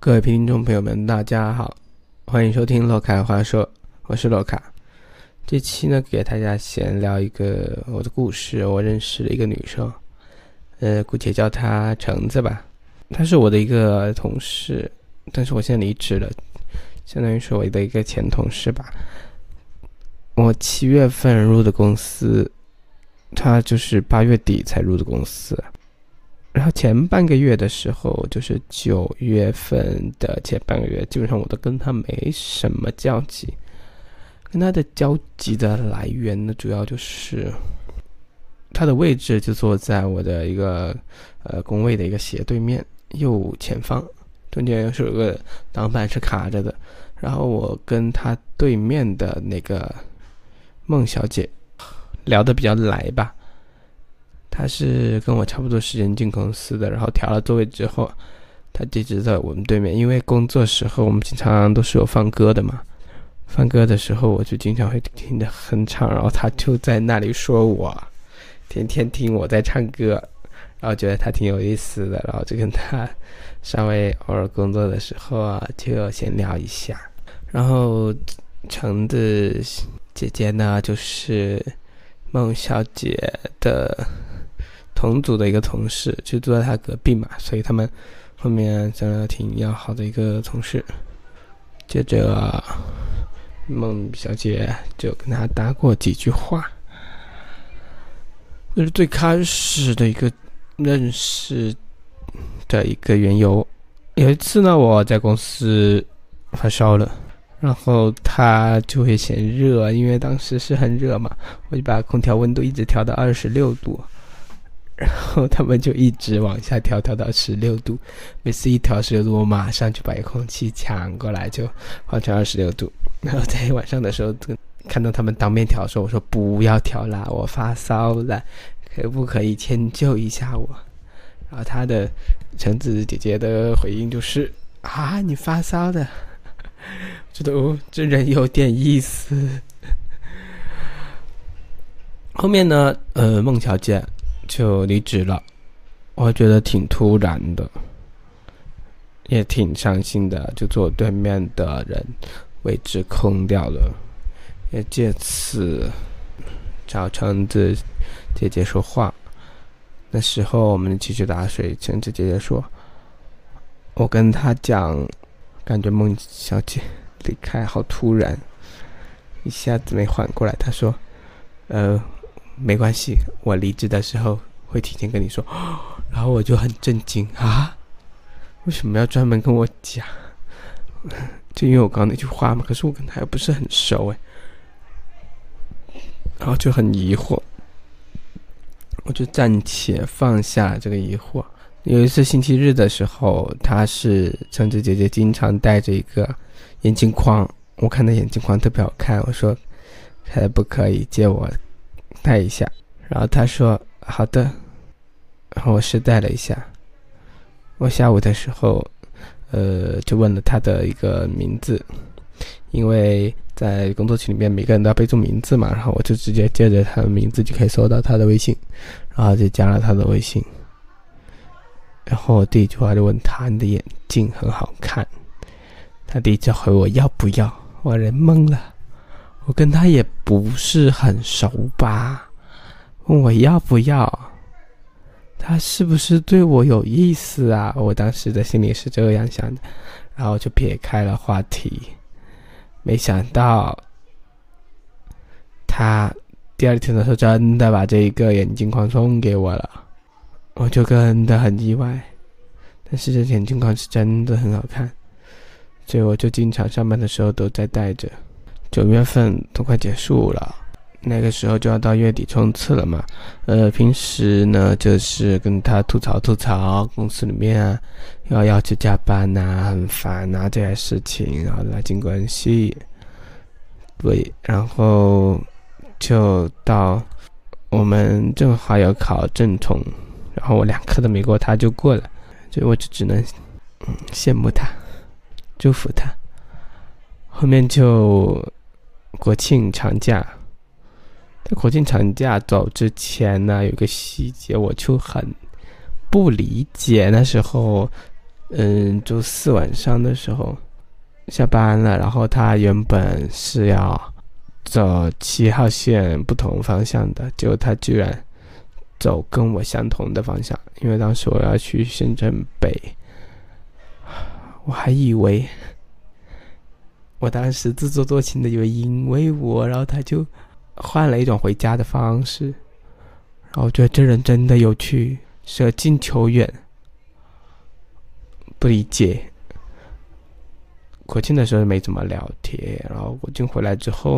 各位听众朋友们，大家好，欢迎收听洛卡话说，我是洛卡。这期呢，给大家闲聊一个我的故事。我认识了一个女生，姑且叫她橙子吧。她是我的一个同事，但是我现在离职了，相当于是我的一个前同事吧。我7月份入的公司，她就是8月底才入的公司。然后前半个月的时候，就是9月份的前半个月，基本上我都跟他没什么交集。跟他的交集的来源呢，主要就是他的位置就坐在我的一个工位的一个斜对面右前方，中间是有个挡板是卡着的。然后我跟他对面的那个孟小姐聊得比较来吧。他是跟我差不多时间进公司的，然后调了座位之后，他就一直在我们对面。因为工作时候我们经常都是有放歌的嘛，放歌的时候我就经常会听着哼唱，然后他就在那里说我天天听我在唱歌，然后觉得他挺有意思的，然后就跟他稍微偶尔工作的时候啊就闲聊一下。然后橙子姐姐呢，就是孟小姐的同组的一个同事，就坐在他隔壁嘛，所以他们后面真的挺要好的一个同事。接着孟小姐就跟他搭过几句话，这是最开始的一个认识的一个缘由。有一次呢，我在公司发烧了，然后他就会嫌热，因为当时是很热嘛，我就把空调温度一直调到26度，然后他们就一直往下调到16度，每次一调16度，我马上就把空气抢过来，就换成26度。然后在晚上的时候看到他们当面调说，我说不要调啦，我发烧了，可不可以迁就一下我？然后他的橙子姐姐的回应就是啊，你发烧了，觉得这人有点意思。后面呢，孟小姐就离职了，我觉得挺突然的，也挺伤心的，就坐对面的人位置空掉了，也借此找橙子姐姐说话。那时候我们继续打水，橙子姐姐说，我跟她讲，感觉孟小姐离开好突然，一下子没缓过来。她说没关系，我离职的时候会提前跟你说。然后我就很震惊啊，为什么要专门跟我讲？就因为我刚刚那句话嘛，可是我跟他又不是很熟然后就很疑惑，我就暂且放下这个疑惑。有一次星期日的时候，她是橙子姐姐经常戴着一个眼镜框，我看那眼镜框特别好看，我说可不可以借我戴一下？然后她说好的，然后我试戴了一下。我下午的时候就问了她的一个名字，因为在工作群里面每个人都要备注名字嘛，然后我就直接借着她的名字就可以搜到她的微信，然后就加了她的微信。然后我第一句话就问她，你的眼镜很好看。她第一句回我要不要，我人懵了，我跟她也不是很熟吧，问我要不要，她是不是对我有意思啊？我当时的心里是这样想的，然后就撇开了话题。没想到她第二天的时候真的把这一个眼镜框送给我了，我就真的很意外。但是这眼镜框是真的很好看，所以我就经常上班的时候都在戴着。9月份都快结束了，那个时候就要到月底冲刺了嘛。平时呢就是跟他吐槽公司里面啊要去加班啊，很烦啊这些事情，然后拉近关系。对，然后就到我们正好有考正统，然后我2科都没过，他就过了，所以我就只能羡慕他，祝福他。后面就国庆长假，在国庆长假走之前呢，有一个细节我就很不理解。那时候周四晚上的时候下班了，然后他原本是要走7号线不同方向的，结果他居然走跟我相同的方向，因为当时我要去深圳北，我还以为，我当时自作多情的以为因为我，然后他就换了一种回家的方式，然后我觉得这人真的有趣，舍近求远，不理解。国庆的时候没怎么聊天，然后国庆回来之后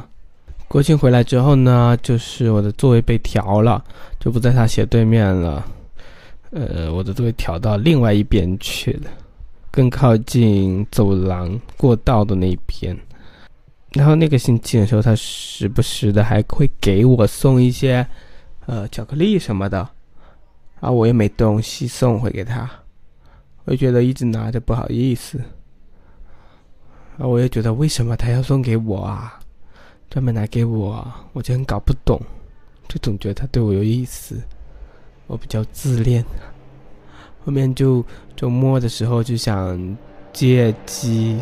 呢，就是我的座位被调了，就不在他斜对面了，我的座位调到另外一边去了，更靠近走廊过道的那边。然后那个星期的时候，他时不时的还会给我送一些巧克力什么的，然后我也没东西送回给他，我就觉得一直拿着不好意思。然后我也觉得为什么他要送给我啊，专门拿给我，我就很搞不懂，就总觉得他对我有意思，我比较自恋。后面就周末的时候就想借机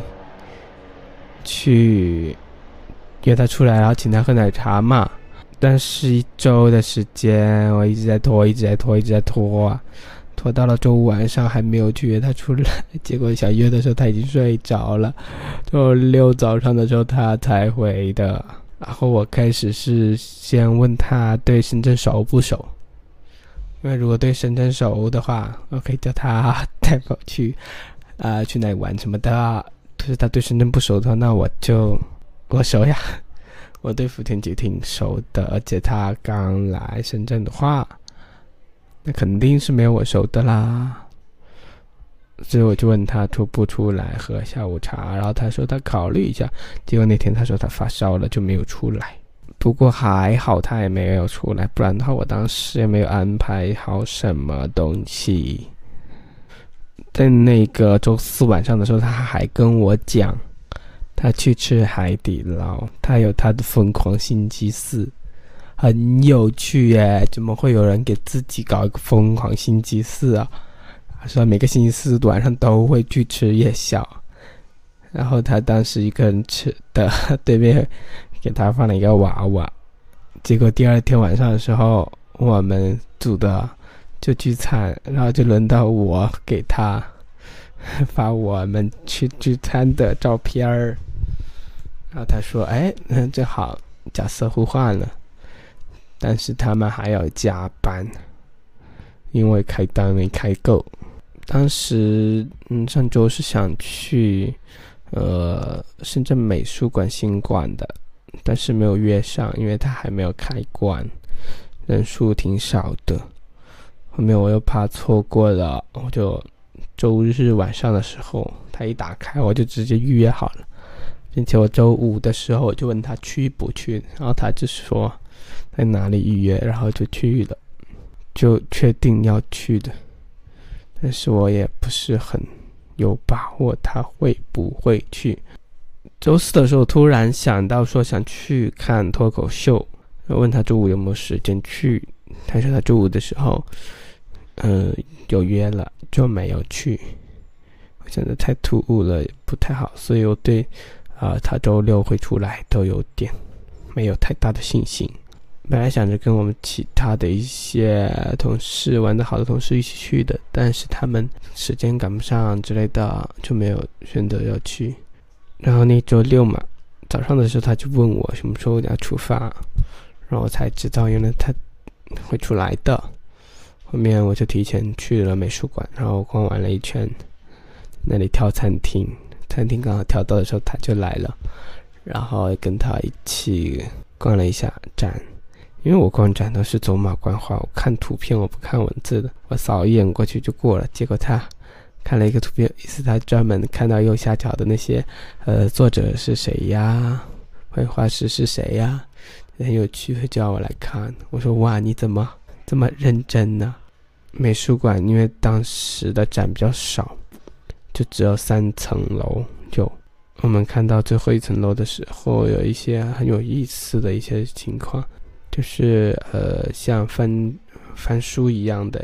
去约他出来，然后请他喝奶茶嘛。但是1周的时间我一直在拖啊，拖到了周五晚上还没有去约他出来，结果想约的时候他已经睡着了，周6早上的时候他才回的。然后我开始是先问他对深圳熟不熟，因为如果对深圳熟的话，我可以叫他带我去去哪里玩什么的。可是他对深圳不熟的话，那我熟呀，我对福田就挺熟的，而且他刚来深圳的话，那肯定是没有我熟的啦。所以我就问他出不出来喝下午茶，然后他说他考虑一下，结果那天他说他发烧了就没有出来。不过还好他也没有出来，不然的话我当时也没有安排好什么东西。在那个周4晚上的时候，他还跟我讲他去吃海底捞，他有他的疯狂星期四，很有趣耶，怎么会有人给自己搞一个疯狂星期四啊？他说每个星期四晚上都会去吃夜宵，然后他当时一个人吃的，对面给他放了一个娃娃。结果第二天晚上的时候，我们组的就聚餐，然后就轮到我给他发我们去聚餐的照片儿，然后他说正好角色互换了，但是他们还要加班，因为开单没开够。当时上周是想去深圳美术馆新馆的，但是没有约上，因为它还没有开馆，人数挺少的。后面我又怕错过了，我就周日晚上的时候他一打开我就直接预约好了，并且我周5的时候我就问他去不去，然后他就说在哪里预约，然后就去了，就确定要去的。但是我也不是很有把握他会不会去。周4的时候突然想到说想去看脱口秀，问他周5有没有时间去，他说他周5的时候有约了就没有去。我觉得太突兀了，不太好，所以我对他周6会出来都有点没有太大的信心。本来想着跟我们其他的一些同事玩得好的同事一起去的，但是他们时间赶不上之类的，就没有选择要去。然后那周6嘛，早上的时候他就问我什么时候要出发，然后我才知道原来他会出来的。后面我就提前去了美术馆，然后逛完了一圈，那里挑餐厅刚好挑到的时候他就来了，然后跟他一起逛了一下展。因为我逛展都是走马观花，我看图片我不看文字的，我扫一眼过去就过了。结果他看了一个图片，意思他专门看到右下角的那些作者是谁呀，绘画师是谁呀，很有趣，会叫我来看。我说哇，你怎么这么认真呢？美术馆因为当时的展比较少，就只有3层楼，就我们看到最后1层楼的时候，有一些很有意思的一些情况，就是像翻书一样的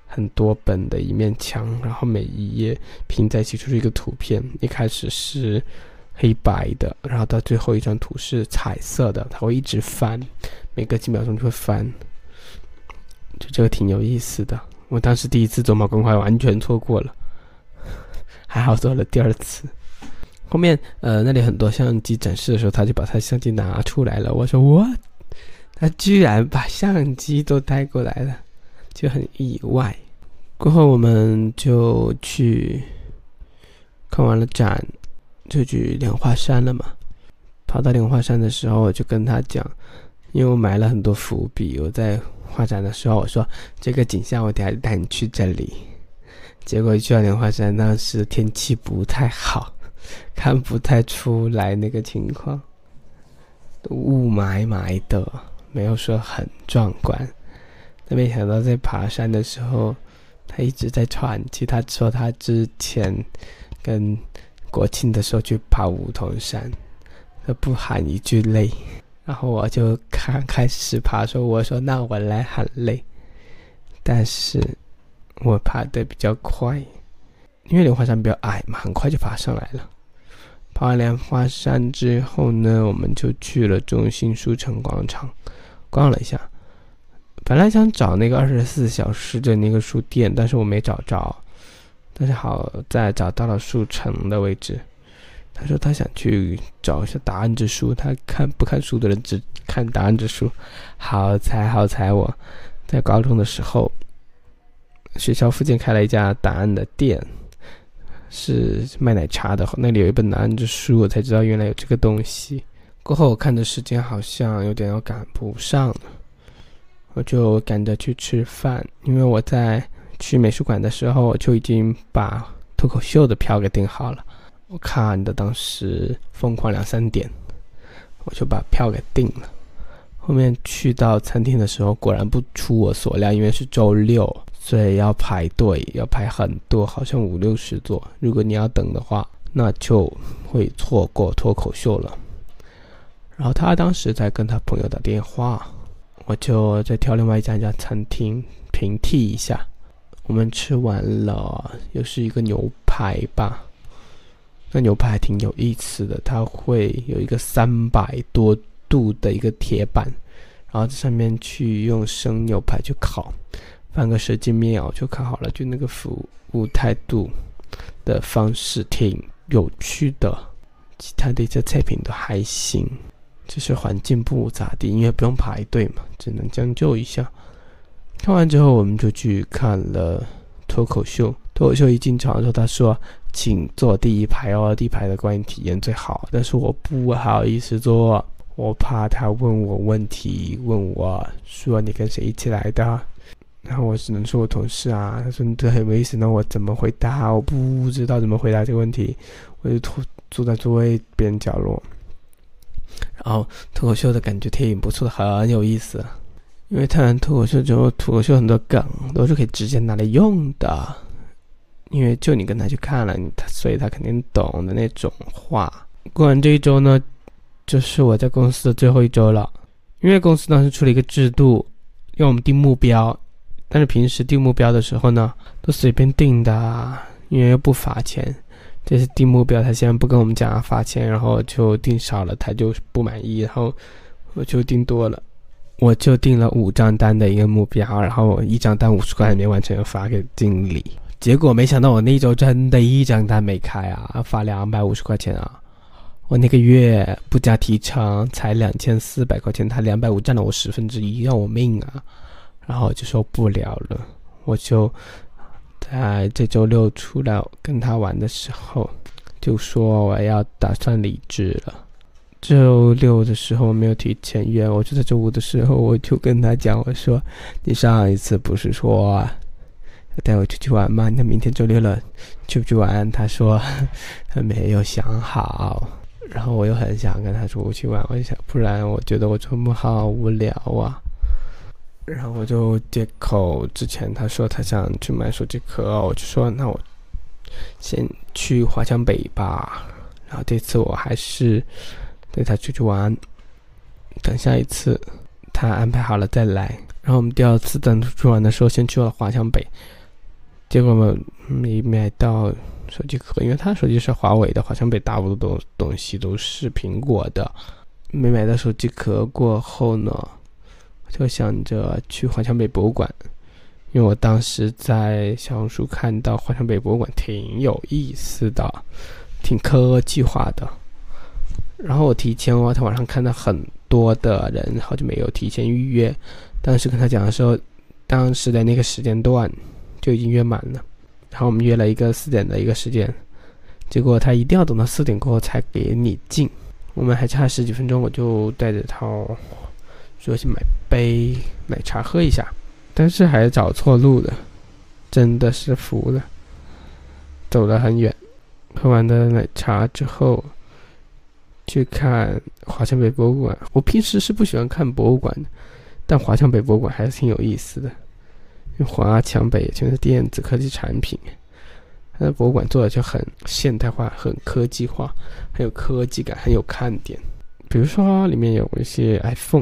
很多本的一面墙，然后每一页拼在一起就是一个图片。一开始是黑白的，然后到最后一张图是彩色的，它会一直翻，每隔几秒钟就会翻，就这个挺有意思的。我当时第一次走马观花完全错过了，还好走了第二次。后面那里很多相机展示的时候，他就把他相机拿出来了，我说 what？ 他居然把相机都带过来了，就很意外。过后我们就去看完了展，就去莲花山了嘛。跑到莲花山的时候，我就跟他讲，因为我埋了很多伏笔，我在画展的时候我说这个景象我等下带你去这里。结果去到莲花山，当时天气不太好，看不太出来那个情况，雾霾霾的，没有说很壮观。但没想到在爬山的时候，他一直在喘气。他说他之前跟国庆的时候去爬梧桐山，他不喊一句累，然后我就开始爬，我说那我来喊累，但是我爬得比较快，因为莲花山比较矮嘛，很快就爬上来了。爬完莲花山之后呢，我们就去了中心书城广场逛了一下。本来想找那个24小时的那个书店，但是我没找着，但是好在找到了书城的位置。他说他想去找一下答案之书，他不看书的人只看答案之书。好彩我在高中的时候，学校附近开了一家答案的店，是卖奶茶的，那里有一本答案之书，我才知道原来有这个东西。过后我看的时间好像有点要赶不上了，我就赶着去吃饭。因为我在去美术馆的时候，我就已经把脱口秀的票给订好了，我看的当时疯狂2-3点，我就把票给订了。后面去到餐厅的时候，果然不出我所料，因为是周六，所以要排队，要排很多，好像50-60座。如果你要等的话，那就会错过脱口秀了。然后他当时在跟他朋友打电话，我就再挑另外一家餐厅平替一下。我们吃完了，又是一个牛排吧。那牛排还挺有意思的，它会有一个300多度的一个铁板，然后在上面去用生牛排去烤，放个10几秒就烤好了。就那个服务态度的方式挺有趣的，其他的一些菜品都还行，就是环境不咋地，因为不用排队嘛，只能将就一下。看完之后我们就去看了脱口秀。脱口秀一进场的时候，他说请坐第一排哦，第一排的观影体验最好。但是我不好意思坐，我怕他问我问题，问我说你跟谁一起来的，然后我只能说我同事啊。他说你这很有意思，那我怎么回答？我不知道怎么回答这个问题，我就坐在座位边角落。然后脱口秀的感觉挺不错的，很有意思。因为看完脱口秀之后，脱口秀很多梗都是可以直接拿来用的，因为就你跟他去看了，所以他肯定懂的那种话。过完这一周呢，就是我在公司的最后一周了。因为公司当时出了一个制度，让我们定目标，但是平时定目标的时候呢，都随便定的，因为又不罚钱。这次定目标，他现在不跟我们讲罚钱，然后就定少了，他就不满意，然后我就定多了。我就定了5张单的一个目标，然后1张单50块还没完成，要发给经理。结果没想到我那一周真的1张单没开啊，发250块钱啊！我那个月不加提成才2400块钱，他250占了我1/10，要我命啊！然后我就受不了了，我就在这周六出来跟他玩的时候，就说我要打算离职了。周六的时候我没有提前约，我就在周五的时候我就跟他讲，我说你上一次不是说要带我出去玩吗？那明天周六了去不去玩？他说他没有想好。然后我又很想跟他出去玩，我就想不然我觉得我周末好无聊啊。然后我就借口之前他说他想去买手机壳，我就说那我先去华强北吧。然后这次我还是带他出去玩，等下一次他安排好了再来。然后我们第二次等出去玩的时候，先去了华强北。 结果没买到手机壳，因为他手机是华为的，华强北大部分东西都是苹果的。没买到手机壳过后呢，就想着去华强北博物馆，因为我当时在小红书看到华强北博物馆挺有意思的，挺科技化的。然后我在网上看到很多的人好久没有提前预约，当时跟他讲的时候，当时的那个时间段就已经约满了，然后我们约了一个4点的一个时间，结果他一定要等到4点过后才给你进。我们还差10几分钟，我就带着他说去买杯奶茶喝一下，但是还找错路了，真的是服了，走了很远。喝完的奶茶之后去看华强北博物馆。我平时是不喜欢看博物馆的，但华强北博物馆还是挺有意思的，因为华强北全是电子科技产品，它的博物馆做的就很现代化，很科技化，很有科技感，很有看点。比如说里面有一些 iPhone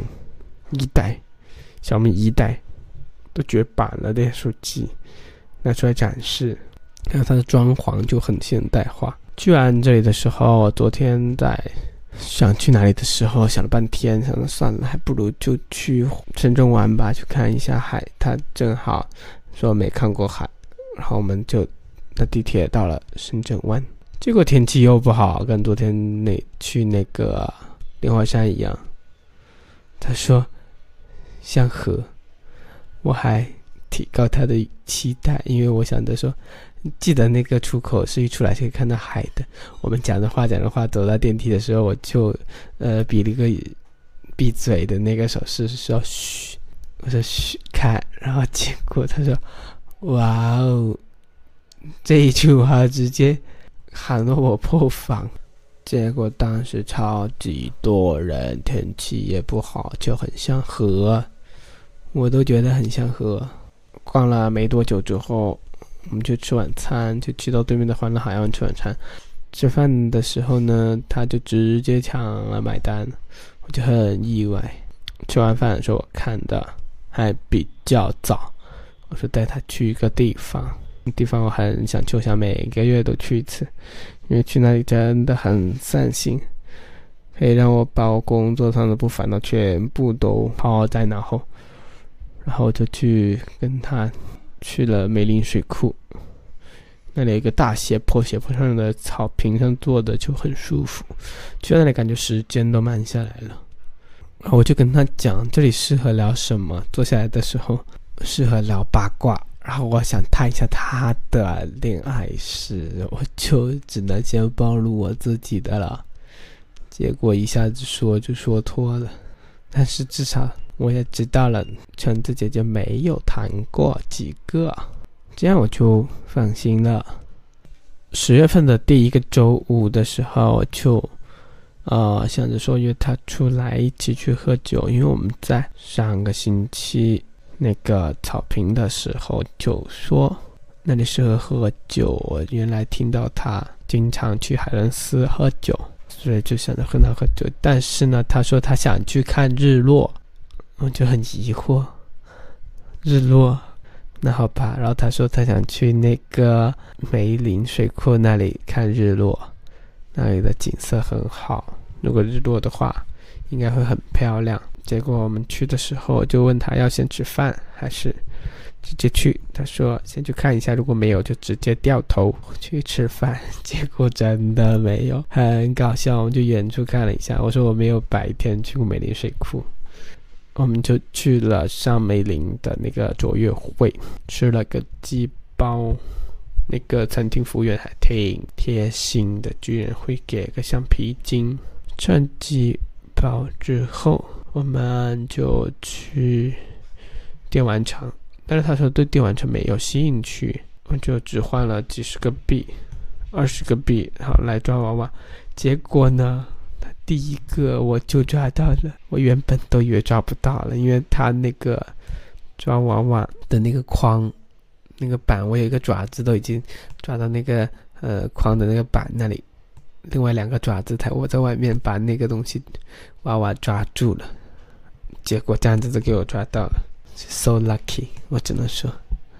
1代、小米1代都绝版了的手机拿出来展示，还有它的装潢就很现代化。去完这里的时候，昨天在想去哪里的时候想了半天，想说算了，还不如就去深圳湾吧，去看一下海。他正好说没看过海，然后我们就搭地铁到了深圳湾。结果天气又不好，跟昨天去那个莲花山一样。他说像河，我还提高他的期待，因为我想着说，记得那个出口是一出来就可以看到海的。我们讲着话，走到电梯的时候，我就比了一个闭嘴的那个手势，说嘘，我说嘘看，然后结果他说哇哦，这一句话直接喊了我破防。结果当时超级多人，天气也不好，就很像河，我都觉得很像河。逛了没多久之后，我们就吃晚餐，就去到对面的欢乐海岸吃晚餐。吃饭的时候呢，他就直接抢了买单，我就很意外。吃完饭的时候我看的还比较早，我说带他去一个地方我很想去，我想每个月都去一次，因为去那里真的很散心，可以让我把我工作上的不烦恼全部都抛在脑后。然后就去跟他去了梅林水库，那里有一个大斜坡，斜坡上的草坪上坐的就很舒服，去那里感觉时间都慢下来了。然后我就跟他讲这里适合聊什么，坐下来的时候适合聊八卦，然后我想探一下他的恋爱史，我就只能先暴露我自己的了，结果一下子就说脱了。但是至少我也知道了橙子姐姐没有谈过几个，这样我就放心了。10月份的第一个周五的时候，我就想着说约他出来一起去喝酒，因为我们在上个星期那个草坪的时候就说那里适合喝酒，我原来听到他经常去海伦斯喝酒，所以就想着跟他喝酒。但是呢，他说他想去看日落，我就很疑惑，日落那好吧。然后他说他想去那个梅林水库那里看日落，那里的景色很好，如果日落的话应该会很漂亮。结果我们去的时候，我就问他要先吃饭还是直接去，他说先去看一下，如果没有就直接掉头去吃饭。结果真的没有，很搞笑。我们就远处看了一下，我说我没有白天去过梅林水库。我们就去了上梅林的那个卓越会，吃了个鸡包，那个餐厅服务员还挺贴心的，居然会给个橡皮筋。吃完鸡包之后，我们就去电玩城，但是他说对电玩城没有兴趣，我就只换了几十个币，20个币，好来抓娃娃。结果呢，他第一个我就抓到了，我原本都以为抓不到了，因为他那个抓娃娃的那个框那个板，我有一个爪子都已经抓到那个框的那个板那里，另外2个爪子我在外面把那个东西娃娃抓住了，结果这样子就给我抓到了， so lucky， 我只能说。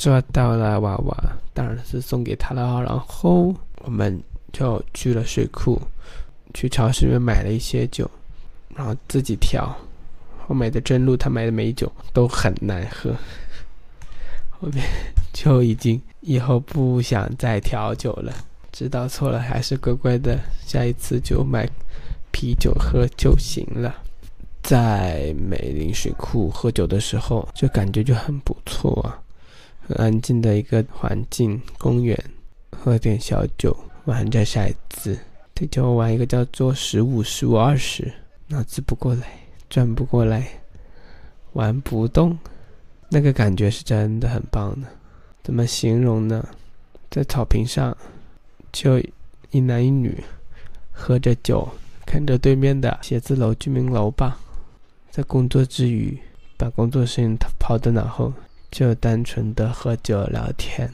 抓到了娃娃，当然是送给他了。然后我们就去了水库，去超市里面买了一些酒，然后自己调。我买的真露，他买的美酒都很难喝，后面就已经以后不想再调酒了，知道错了还是乖乖的，下一次就买啤酒喝就行了。在美林水库喝酒的时候，就感觉就很不错啊，很安静的一个环境，公园，喝点小酒，玩着骰子，对，就玩一个叫做15、15、20，脑子不过来，转不过来，玩不动，那个感觉是真的很棒的。怎么形容呢？在草坪上，就一男一女喝着酒，看着对面的写字楼、居民楼吧，在工作之余，把工作事情抛在脑后，就单纯的喝酒聊天。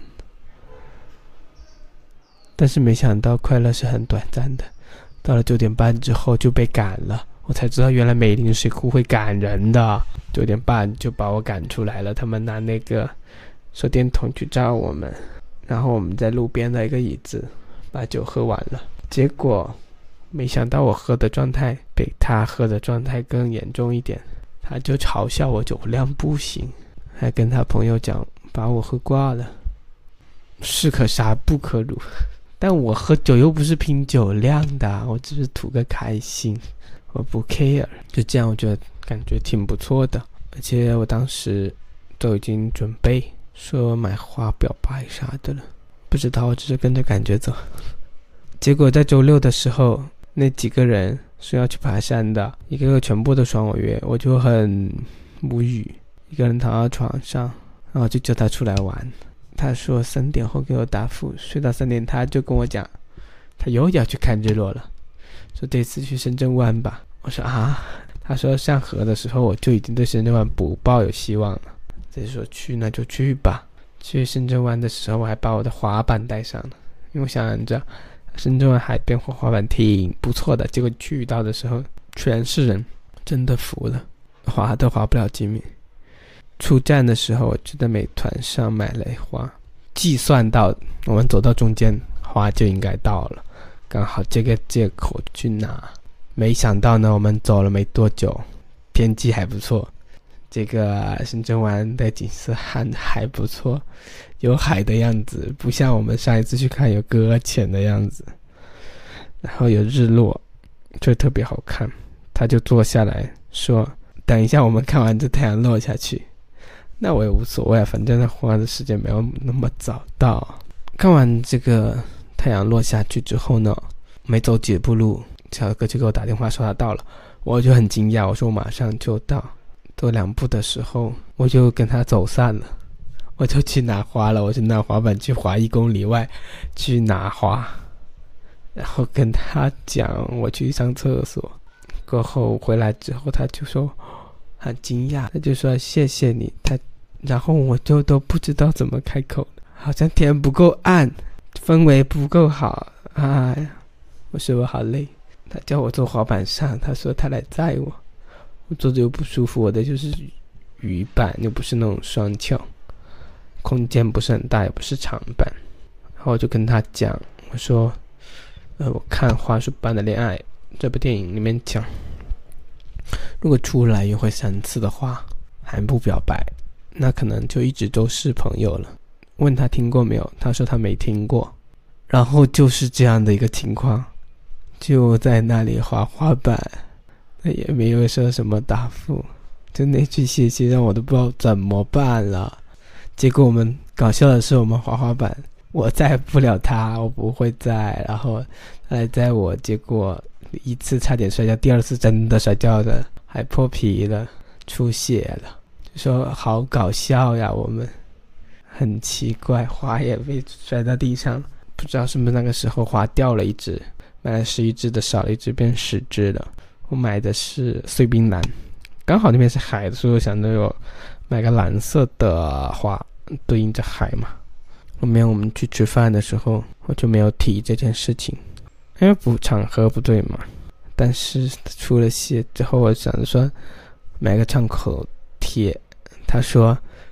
但是没想到快乐是很短暂的，到了9点半之后就被赶了。我才知道原来美林水库会赶人的，9点半就把我赶出来了。他们拿那个手电筒去照我们，然后我们在路边的一个椅子把酒喝完了。结果没想到我喝的状态比他喝的状态更严重一点，他就嘲笑我酒量不行，还跟他朋友讲把我喝挂了。士可杀不可辱，但我喝酒又不是拼酒量的，我只是图个开心，我不 care。 就这样，我觉得感觉挺不错的。而且我当时都已经准备说买花表白啥的了，不知道，我只是跟着感觉走。结果在周6的时候，那几个人说要去爬山的，一个个全部都爽我约，我就很无语，一个人躺到床上，然后就叫他出来玩。他说3点后给我答复，睡到3点他就跟我讲他又要去看日落了，说这次去深圳湾吧。我说啊，他说上河的时候我就已经对深圳湾不抱有希望了，所以说去那就去吧。去深圳湾的时候我还把我的滑板带上了，因为我想着深圳湾海边滑板挺不错的，结果去到的时候全是人，真的服了，滑都滑不了几米。出站的时候我就在美团上买了花，计算到我们走到中间花就应该到了，刚好这个借口去拿。没想到呢，我们走了没多久，天气还不错，这个深圳湾的景色还不错，有海的样子，不像我们上一次去看有搁浅的样子，然后有日落，就特别好看。他就坐下来说等一下我们看完这太阳落下去，那我也无所谓，反正那花的时间没有那么早到。看完这个太阳落下去之后呢，没走几步路，小哥就给我打电话说他到了，我就很惊讶，我说我马上就到。走2步的时候我就跟他走散了，我就去拿花了，我就拿滑板去滑1公里外去拿花，然后跟他讲我去上厕所。过后回来之后他就说很惊讶，他就说谢谢你，然后我就都不知道怎么开口，好像天不够暗，氛围不够好，哎呀，我说我好累。他叫我坐滑板上，他说他来载我，我坐着又不舒服，我的就是鱼板，又不是那种双翘，空间不是很大，也不是长板。然后我就跟他讲，我说我看《花束般的恋爱》这部电影里面讲，如果出来约会3次的话还不表白，那可能就一直都是朋友了。问他听过没有，他说他没听过。然后就是这样的一个情况，就在那里滑滑板，那也没有说什么答复，就那句谢谢让我都不知道怎么办了。结果我们搞笑的是，我们滑滑板我载不了他，我不会载，然后他来载我，结果1次差点摔跤，第2次真的摔跤的，还破皮了，出血了，就说好搞笑呀，我们很奇怪，花也被摔到地上，不知道是不是那个时候花掉了一只，买了11只的少了一只，变10只了。我买的是碎冰蓝，刚好那边是海，所以我想着有买个蓝色的花对应着海嘛。后面我们去吃饭的时候我就没有提这件事情，因为场合不对嘛。但是出了血之后，我想着说买个创口贴，他说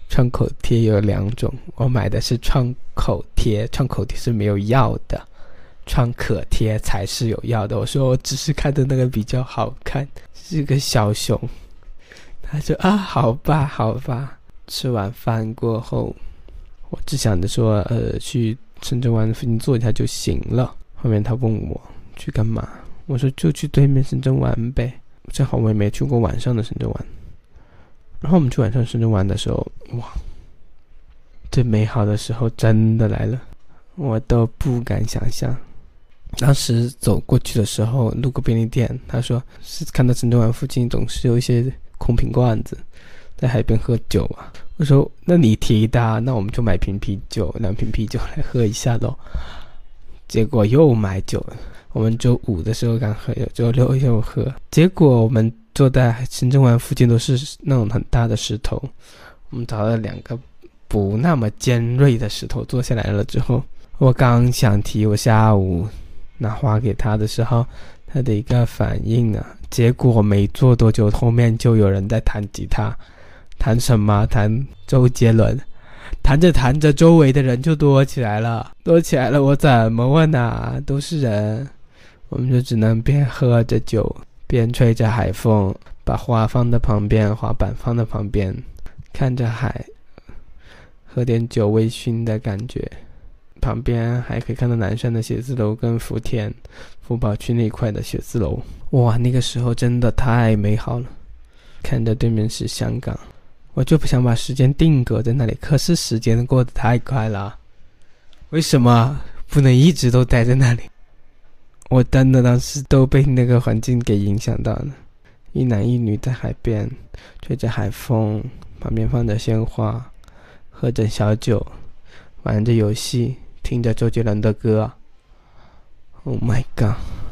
创口贴有2种，我买的是创口贴，创口贴是没有药的，创可贴才是有药的。我说我只是看的那个比较好看，是个小熊。他说啊，好吧好吧。吃完饭过后，我只想着说去深圳湾附近坐一下就行了。后面他问我去干嘛，我说就去对面深圳湾呗，正好我也没去过晚上的深圳湾。然后我们去晚上深圳湾的时候，哇，最美好的时候真的来了，我都不敢想象。当时走过去的时候，路过便利店，他说是看到深圳湾附近总是有一些空瓶罐子，在海边喝酒啊。我说那你提的，那我们就买瓶啤酒，2瓶啤酒来喝一下咯。结果又买酒了，我们周5的时候刚喝，周6又喝。结果我们坐在深圳湾附近都是那种很大的石头，我们找了2个不那么尖锐的石头坐下来了之后，我刚想提我下午拿花给他的时候，他的一个反应啊，结果没坐多久，后面就有人在弹吉他。弹什么？弹周杰伦。弹着弹着，周围的人就多起来了，我怎么问啊？都是人。我们就只能边喝着酒边吹着海风，把花放在旁边，滑板放在旁边，看着海，喝点酒微醺的感觉。旁边还可以看到南山的写字楼跟福宝区那一块的写字楼。哇，那个时候真的太美好了。看着对面是香港，我就不想把时间定格在那里，可是时间过得太快了，为什么不能一直都待在那里？我真的当时都被那个环境给影响到了。一男一女在海边吹着海风，旁边放着鲜花，喝着小酒，玩着游戏，听着周杰伦的歌。 Oh my god，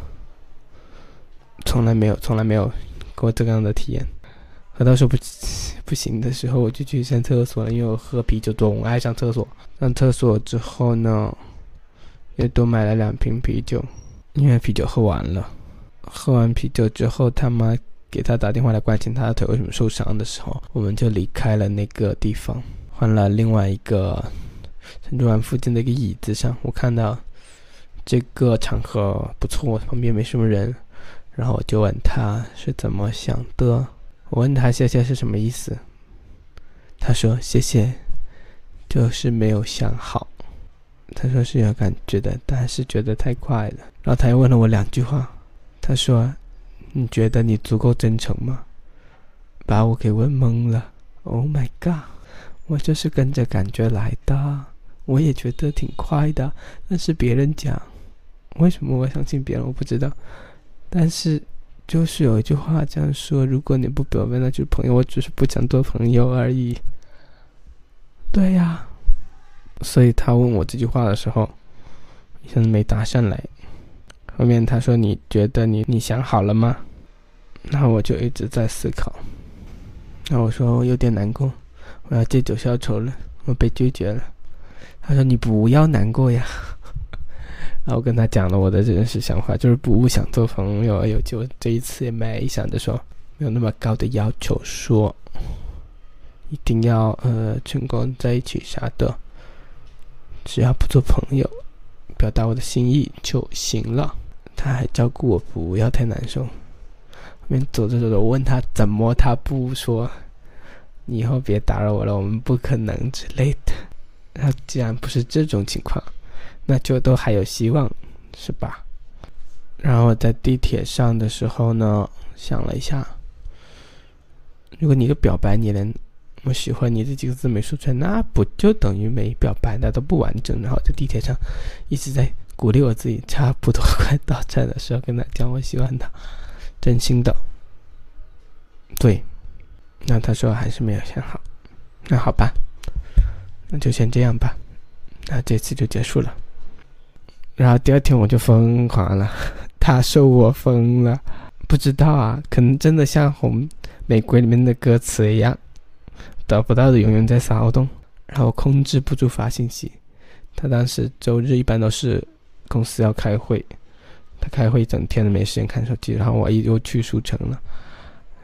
从来没有过这样的体验。喝到说不行的时候，我就去上厕所了，因为我喝啤酒总爱上厕所。上厕所之后呢，又多买了2瓶啤酒，因为啤酒喝完了。喝完啤酒之后，他妈给他打电话来关心他的腿为什么受伤的时候，我们就离开了那个地方，换了另外一个深圳湾附近的一个椅子上。我看到这个场合不错，旁边没什么人，然后我就问他是怎么想的。我问他谢谢是什么意思，他说谢谢就是没有想好。他说是有感觉的，但是觉得太快了。然后他又问了我2句话，他说你觉得你足够真诚吗？把我给问懵了。 Oh my god， 我就是跟着感觉来的，我也觉得挺快的，但是别人讲，为什么我相信别人我不知道，但是就是有一句话这样说，如果你不表白那就是朋友，我只是不想做朋友而已。对呀，所以他问我这句话的时候一下子没答上来。后面他说你觉得你想好了吗？然后我就一直在思考。然后我说我有点难过，我要借酒消愁了，我被拒绝了。他说你不要难过呀。然后我跟他讲了我的真实想法，就是不想做朋友，就这一次也没想着说没有那么高的要求，说一定要成功在一起啥的，只要不做朋友，表达我的心意就行了。他还照顾我不要太难受。后面走着我问他怎么，他不说你以后别打扰我了，我们不可能之类的。那既然不是这种情况，那就都还有希望，是吧？然后在地铁上的时候呢，想了一下，如果你一个表白你连我喜欢你这几个字没说出来，那不就等于没表白，那都不完整。然后在地铁上一直在鼓励我自己，差不多快到站的时候跟他讲我喜欢他，真心的。对，那他说还是没有想好。那好吧，那就先这样吧，那这次就结束了。然后第2天我就疯狂了，他说我疯了，不知道啊，可能真的像红玫瑰里面的歌词一样，得不到的永远在骚动，然后控制不住发信息。他当时周日一般都是公司要开会，他开会一整天都没时间看手机，然后我又去书城了，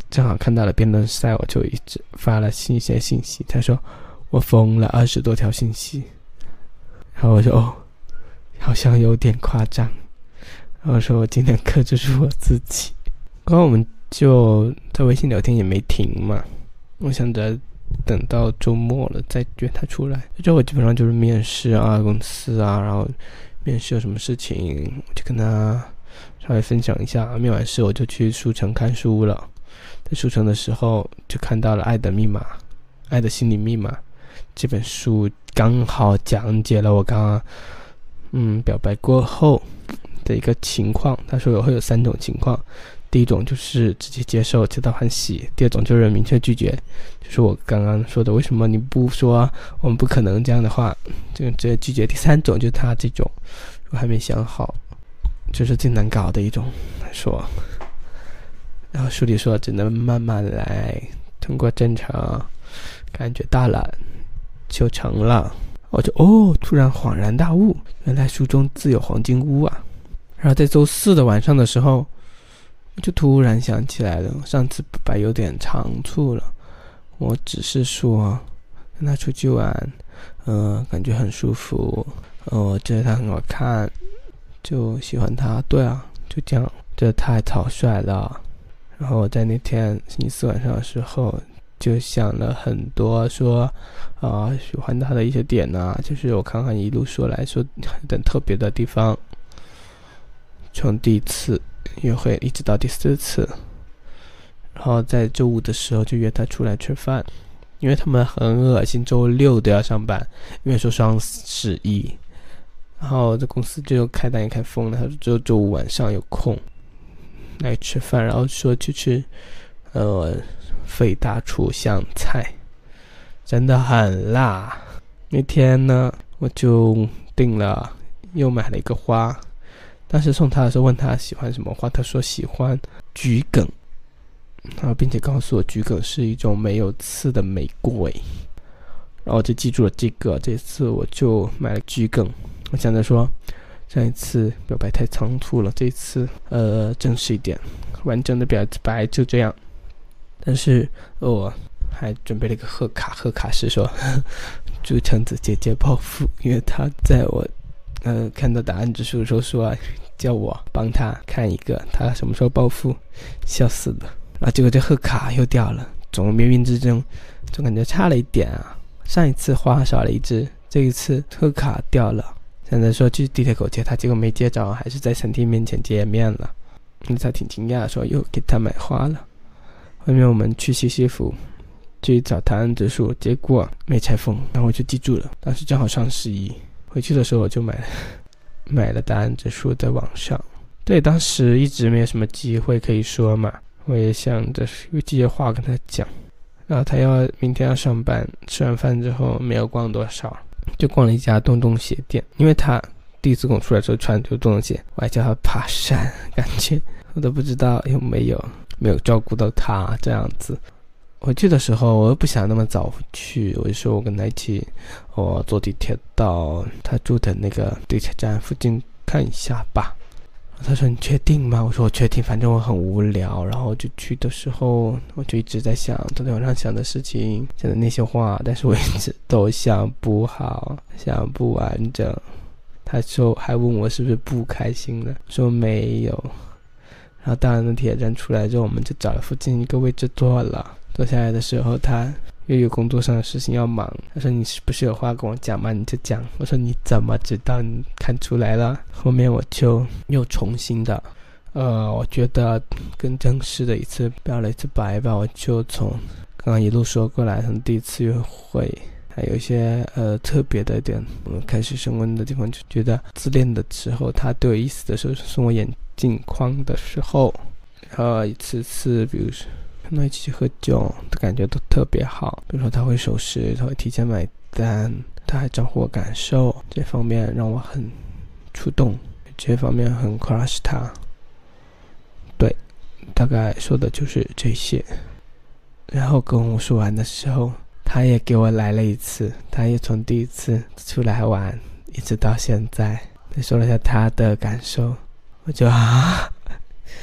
正好看到了辩论赛，我就一直发了一些信息。他说我封了20多条信息，然后我说好像有点夸张，然后我说我尽量克制住我自己。刚刚我们就在微信聊天也没停嘛，我想着等到周末了再约他出来。之后我基本上就是面试啊，公司啊，然后面试有什么事情我就跟他稍微分享一下。面完试我就去书城看书了，在书城的时候就看到了《爱的心理密码》这本书，刚好讲解了我刚刚表白过后的一个情况。他说会有3种情况，第一种就是直接接受皆大欢喜，第二种就是明确拒绝，就是我刚刚说的为什么你不说我们不可能这样的话就直接拒绝，第3种就是他这种我还没想好，就是最难搞的一种。他说然后书里说只能慢慢来，通过正常感觉大了就成了。我就突然恍然大悟，原来书中自有黄金屋啊。然后在周4的晚上的时候，我就突然想起来了，上次表白有点仓促了，我只是说跟他出去玩，感觉很舒服，我觉得他很好看，就喜欢他。对啊，就这样，这太草率了。然后我在那天星期4晚上的时候就想了很多，说喜欢他的一些点啊，就是我看看一路说来说很特别的地方，从第1次约会一直到第4次。然后在周5的时候就约他出来吃饭，因为他们很恶心，周6都要上班，因为说双11，然后这公司就开单也开疯了，他只有周5晚上有空来吃饭，然后说去吃费大厨香菜，真的很辣。那天呢我就订了，又买了一个花，当时送他的时候问他喜欢什么花，他说喜欢桔梗，然后并且告诉我桔梗是一种没有刺的玫瑰，然后我就记住了这个。这次我就买了桔梗，我想着说上一次表白太仓促了，这一次正式一点，完整的表白就这样。但是我还准备了一个贺卡是说祝橙子姐姐暴富，因为她在我看到答案之书的时候说叫我帮她看一个她什么时候暴富，笑死了。然后结果这贺卡又掉了，总冥冥之中总感觉差了一点啊。上一次花少了一只，这一次贺卡掉了，现在说去地铁口接他，结果没接着，还是在餐厅面前见面了。他挺惊讶，说又给他买花了。后面我们去西西弗去找答案之书，结果没拆封，然后我就记住了，当时正好双11，回去的时候我就买了答案之书在网上。对，当时一直没有什么机会可以说嘛，我也想着有这些话跟他讲。然后他明天要上班，吃完饭之后没有逛多少，就逛了一家洞洞鞋店，因为他第一次跟我出来的时候穿就洞洞鞋，我还叫他爬山，感觉我都不知道有没有照顾到他这样子。回去的时候我又不想那么早回去，我就说我跟他一起坐地铁到他住的那个地铁站附近看一下吧。他说你确定吗？我说我确定，反正我很无聊。然后就去的时候我就一直在想昨天晚上想的事情，想的那些话，但是我一直都想不好，想不完整。他说还问我是不是不开心了，说没有。然后到了地铁站出来之后，我们就找了附近一个位置坐了。坐下来的时候他又有工作上的事情要忙，他说你是不是有话跟我讲吗？你就讲。我说你怎么知道？你看出来了。后面我就又重新的我觉得更正式的一次表了一次白吧。我就从刚刚一路说过来，从第一次约会还有一些特别的点，开始升温的地方，就觉得自恋的时候他对我意思的时候，送我眼镜框的时候，然后一次比如说跟他一起去喝酒的感觉都特别好，比如说他会守时，他会提前买单，他还照顾我感受，这方面让我很触动，这方面很 crush 他。对，大概说的就是这些。然后跟我说完的时候，他也给我来了一次，他也从第一次出来玩一直到现在，他说了一下他的感受，我就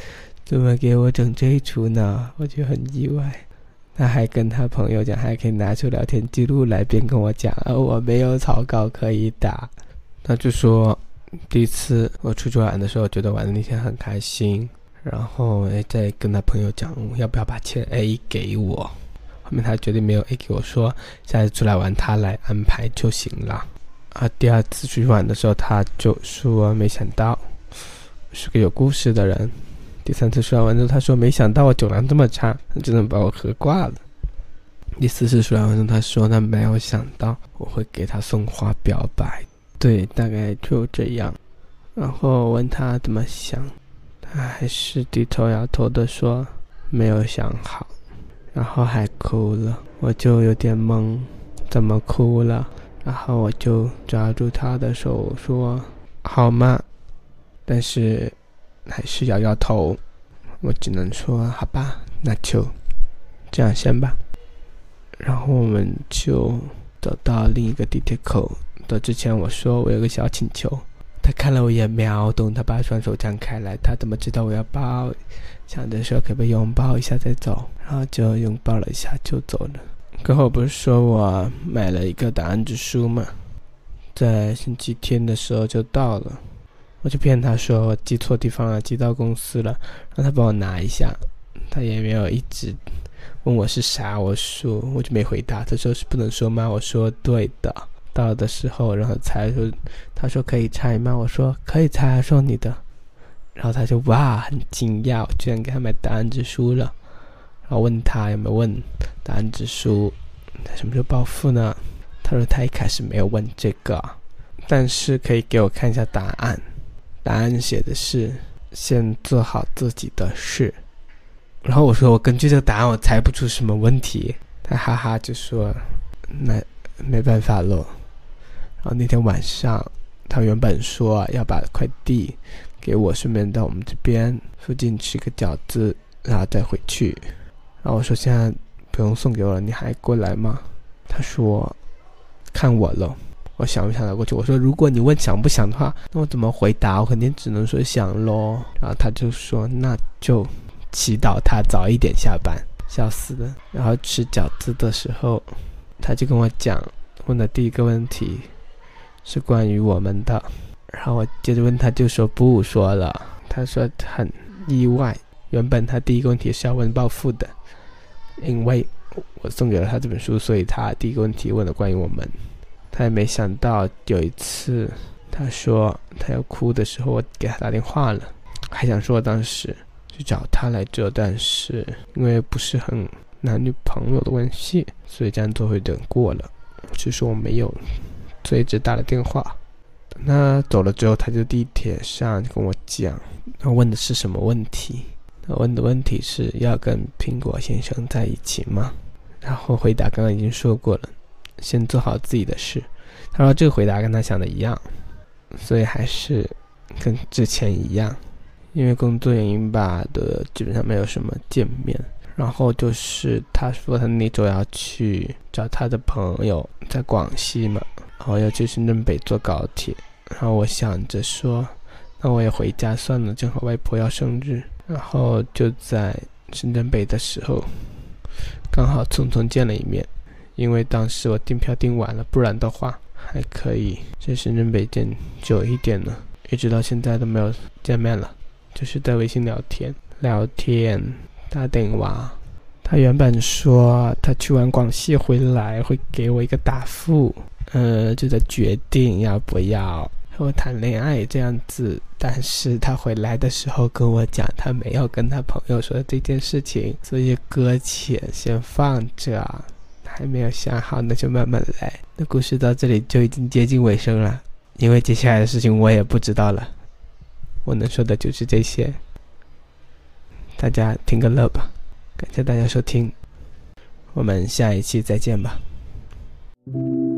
怎么给我整这一出呢？我就很意外。他还跟他朋友讲，还可以拿出聊天记录来边跟我讲，我没有草稿可以打。他就说第一次我出去玩的时候觉得玩的那天很开心，然后再跟他朋友讲要不要把钱 A 给我，后面他决定没有 A 给我，说下次出来玩他来安排就行了。第二次出去玩的时候他就说没想到我是个有故事的人。第三次出来玩之后他说没想到我酒量这么差，真的把我喝挂了。第四次出来玩之后他说他没有想到我会给他送花表白。对，大概就这样。然后问他怎么想，他还是低头摇头的说没有想好，然后还哭了。我就有点懵，怎么哭了？然后我就抓住他的手说好吗？但是还是摇摇头。我只能说好吧，那就这样先吧。然后我们就走到另一个地铁口的之前，我说我有个小请求。他看了我一眼，秒懂，他把双手张开来。他怎么知道我要抱？想着说可不可以拥抱一下再走，然后就拥抱了一下就走了。过后不是说我买了一个答案之书嘛，在星期天的时候就到了。我就骗他说我寄错地方了，寄到公司了，让他帮我拿一下。他也没有一直问我是啥，我就没回答。他说是不能说吗？我说对的。到的时候然后他说可以拆吗？我说可以拆，送你的。然后他就哇很惊讶，我居然给他买答案之书了。然后问他有没有问答案之书他什么时候报复呢？他说他一开始没有问这个，但是可以给我看一下答案。答案写的是先做好自己的事。然后我说我根据这个答案我猜不出什么问题。他哈哈就说那没办法了。然后那天晚上他原本说要把快递给我，顺便到我们这边附近吃个饺子然后再回去。然后我说现在不用送给我了，你还过来吗？他说看我了，我想不想得过去。我说如果你问想不想的话，那我怎么回答？我肯定只能说想咯。然后他就说那就祈祷他早一点下班。笑死了。然后吃饺子的时候他就跟我讲，问的第一个问题是关于我们的。然后我接着问他就说不说了。他说很意外，原本他第一个问题是要问报复的，因为我送给了他这本书，所以他第一个问题问了关于我们。他也没想到有一次他说他要哭的时候我给他打电话了，还想说当时去找他来着，但是因为不是很男女朋友的关系，所以这样做会等过了，就说我没有，所以只打了电话。等他走了之后他就地铁上跟我讲他问的是什么问题。他问的问题是要跟苹果先生在一起吗？然后回答刚刚已经说过了，先做好自己的事。他说这个回答跟他想的一样，所以还是跟之前一样，因为工作原因吧的基本上没有什么见面。然后就是他说他那周要去找他的朋友在广西嘛，然后要去深圳北坐高铁。然后我想着说那我也回家算了，正好外婆要生日。然后就在深圳北的时候刚好匆匆见了一面，因为当时我订票订完了，不然的话还可以在深圳北见久一点呢。一直到现在都没有见面了，就是在微信聊天打电话。他原本说他去完广西回来会给我一个答复，就在决定要不要和我谈恋爱这样子。但是他回来的时候跟我讲他没有跟他朋友说这件事情，所以搁浅先放着，还没有想好，那就慢慢来。那故事到这里就已经接近尾声了，因为接下来的事情我也不知道了，我能说的就是这些。大家听个乐吧，感谢大家收听，我们下一期再见吧。